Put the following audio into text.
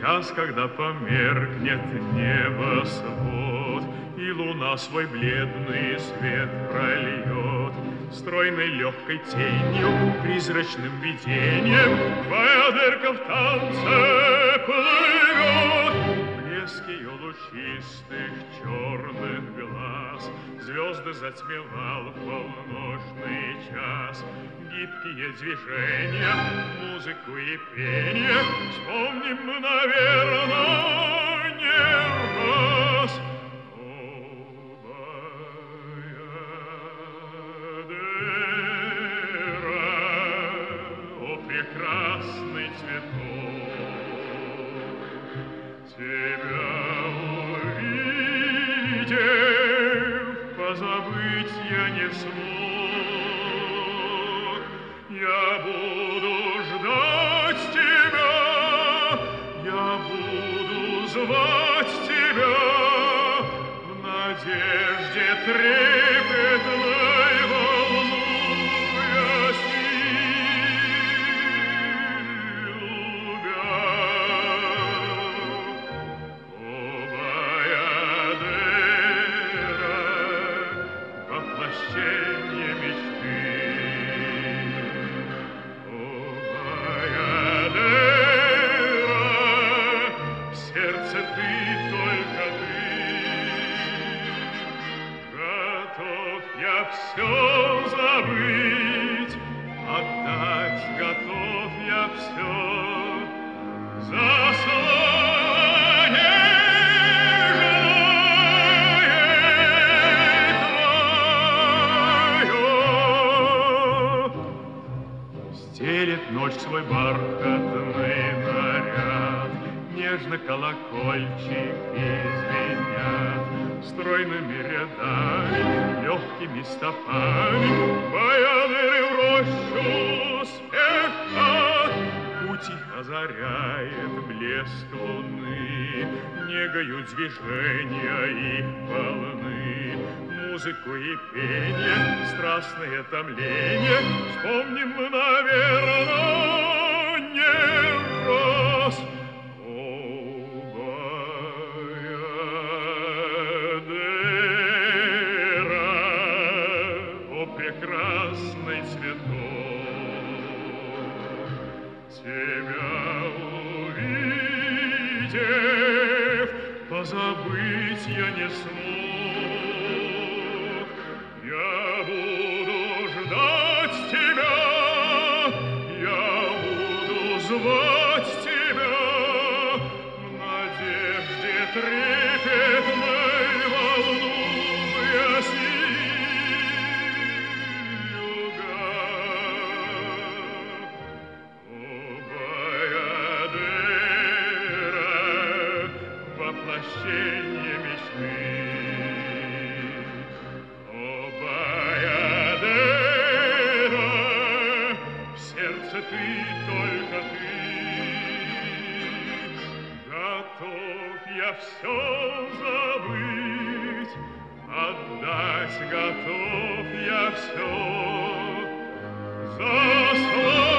час, когда померкнет небосвод, и луна свой бледный свет прольет, стройной легкой тенью, призрачным видением, баядерка в танце плывет. Блеск ее лучистых черных глаз звезды затмевал в полночный час. Гибкие движения, музыку и пение вспомним мы, наверное, не раз. О, Баядера, о, прекрасный цветок, тебя увидев, позабыть я не смог. Я буду ждать тебя, я буду звать тебя в надежде трепетной, волнуясь и любя. О, Баядера, воплощение мечты. О, Баядера, в сердце ты, только ты. Готов я все забыть, отдать готов я все за слово нежное твое. Стелет ночь свой бархатный наряд, нежно колокольчики звенят, стройными рядами, легкими стопами баядеры в рощу спешат. Путь их озаряет блеск луны, негою движения их полны. Музыку и пение, страстное томление вспомним мы, наверное, не раз. О, Баядера, о, прекрасный цветок, тебя увидев, позабыть я не смог. Я буду ждать тебя, я буду звать тебя в надежде трепетной, волнуясь и любя. О, Баядера, воплощение мечты. О, Баядера, в сердце ты, только ты. Готов я все забыть, отдать готов я все за слово.